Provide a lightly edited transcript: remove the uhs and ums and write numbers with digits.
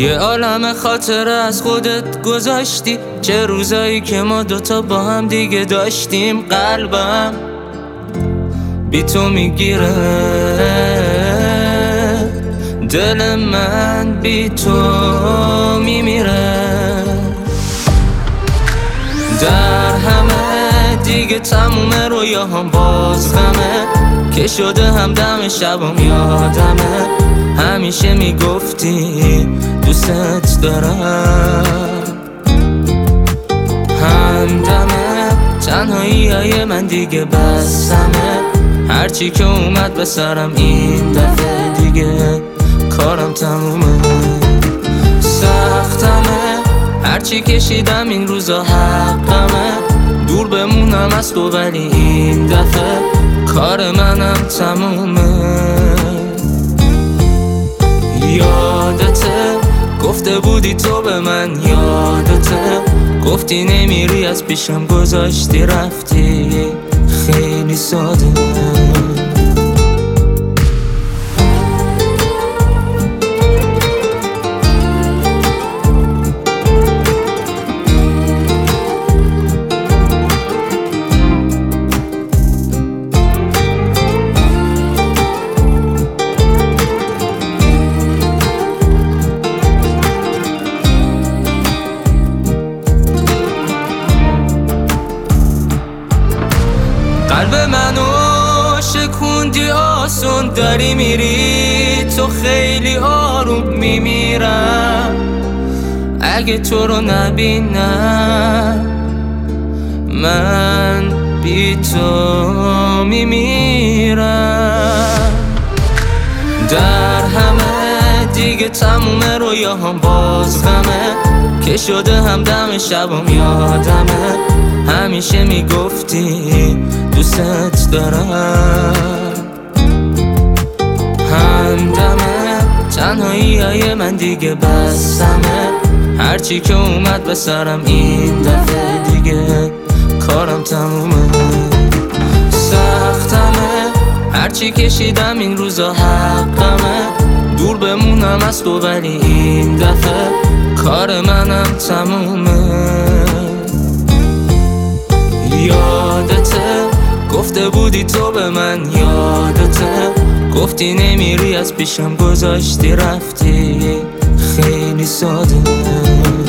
یه عالم خاطره از خودت گذاشتی، چه روزایی که ما دوتا با هم دیگه داشتیم. قلبم بی تو میگیره، دل من بی تو میمیره. در همه دیگه تمومه، رویاهام باز غمه، که شده همدم شبم یادمه. همیشه میگفتی دوست دارم، همدمه. تنهایی من دیگه بسمه، هرچی که اومد به سرم این دفعه دیگه کارم تمومه. سختمه، هرچی کشیدم این روزا حقمه، دور بمونم از تو ولی این دفعه کار منم تمومه. یادته گفته بودی تو به من، یادته گفتی نمیری از پیشم، گذاشتی رفتی خیلی ساده. قلب منو شکوندی آسون، داری میری تو خیلی آروم میمیرم. اگه تو رو نبینم من بی تو میمیرم. در همه دیگه تمومه، رویاهام باز غمه، که شده همدم شبم یادمه. همیشه میگفتی دوست دارم، همدمه. تنهایی من دیگه بسمه، هرچی که اومد به سرم این دفعه دیگه کارم تمومه. سختمه، هرچی کشیدم این روزا حقمه، دور بمونم از تو ولی این دفعه کار منم تمومه. یادته گفته بودی تو به من، یادته گفتی نمیری از پیشم، گذاشتی رفتی خیلی ساده.